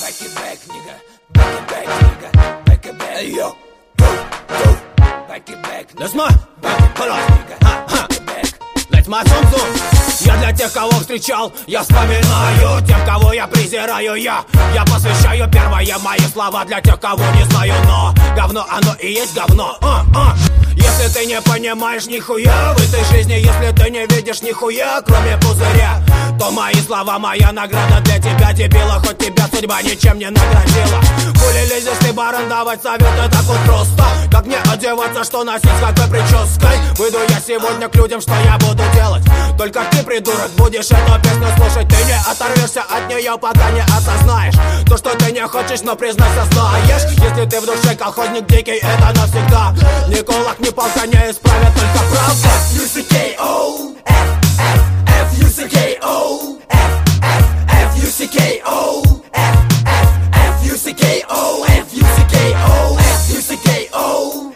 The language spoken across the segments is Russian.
Back it back, nigga. Back it back, nigga. Back it back. Hey, yo. Back it back, nigga. That's my back it back, nigga. Back it back. Let's my song. Я для тех, кого встречал, я вспоминаю. Тем, кого я презираю, я посвящаю первые мои слова для тех, кого не знаю. Но говно, оно и есть говно. Если ты не понимаешь нихуя в этой жизни, если ты не видишь нихуя, кроме пузыря, то мои слова, моя награда для тебя, дебила. Хоть тебя судьба ничем не наградила. Хули лезешь ты, баран, давать советы так вот просто. Как мне одеваться, что носить, с какой прической. Выйду я сегодня к людям, что я буду делать. Только ты, придурок, будешь эту песню слушать. Ты не оторвешься от нее, пока не осознаешь то, что ты не хочешь, но признаться знаешь. Если ты в душе колхозник дикий, это навсегда. Ни кулак, ни палка не исправят, только правда. F-U-C-K-O, F-F-F-U-C-K-O, F-F-F-U-C-K-O, F-F-F-U-C-K-O, F-U-C-K-O, F-U-C-K-O,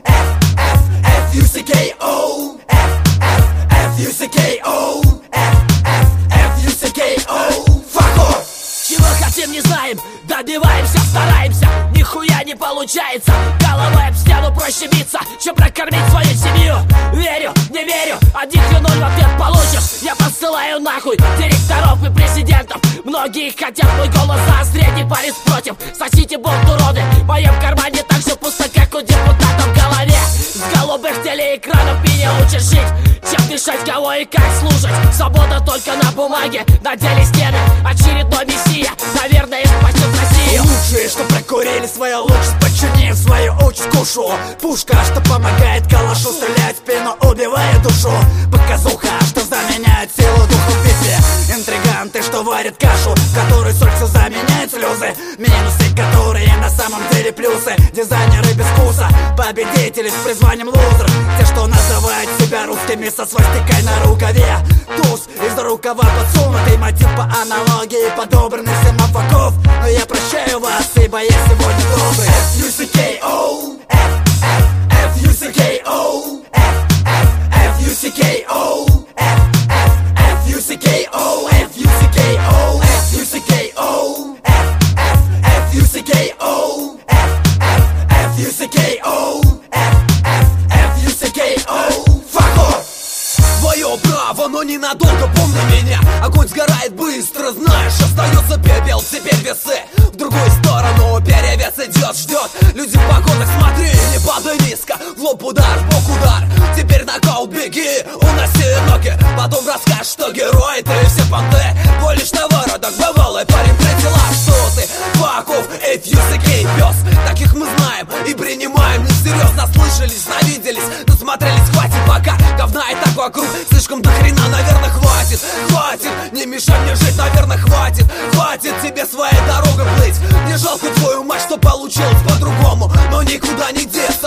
F-F-F-U-C-K-O, F-F-F-U-C-K-O, F-F-F-U-C-K-O. Fuck off! Чего хотим, не знаем, добиваемся, стараемся, нихуя не получается. Головой об стену проще биться, чем прокормить свою семью. Верю, не верю, 1-0 в ответ получишь. Я посылаю нахуй директоров и президентов. Многие хотят мой голос заострить, не парень против. Сосите болт, уроды, в моем кармане так же пусто, как у депутата в голове. С голубых телеэкранов меня учат жить, чем дышать, кого и как слушать. Свобода только на бумаге, на деле стены. Очередной мессия, наверное, спасет Россию. Лучшие, что прокурили свою лучшесть, подчинив свою участь кушу. Пушка, что помогает калашу стрелять в спину, убивая душу. Показуха, что заменяет силу духа в битве. Интриганты, что варят кашу, в которой соль все заменяет слезы. Минусы, которые на самом деле плюсы. Дизайнеры без вкуса, победители с призванием лузер. Те, что называют себя русскими со свастикой на рукаве. Туз из рукава подсунутый, мотив по аналогии подобранный всем афаков. Но я прощаю вас, ибо я сегодня добрый. F-U-C-K-O, F-F-F-U-C-K-O, F-F-F-U-C-K-O, F-F-F-U-C-K-O, F-U-C-K-O, F-U-C-K-O, F-F-F-U-C-K-O, F-F-F-U-C-K-O, F-F-F-U-C-K-O. Fuck off! Твое право, но ненадолго, помни меня. Огонь сгорает быстро, знаешь, остается пепел, теперь весы в другую сторону, перевес идет, ждет. Люди в погонах, смотри, не падай низко. В лоб удар, в бок удар, теперь нокаут, беги, уноси ноги. Потом расскажешь, что герой, ты все понты. Твой лишь товародок, бывалый парень при делах. Что ты, факов, F-U-C-K, пес. Таких мы знаем и принимаем не всерьез. Наслышались, навиделись, насмотрелись, хватит пока. Говна и так вокруг, слишком до хрена, наверное, хватит. Хватит, не мешай мне жить, наверное, хватит. Хватит тебе своей дорогой плыть. Не жалко твою мать, что получилось по-другому, но никуда не деться.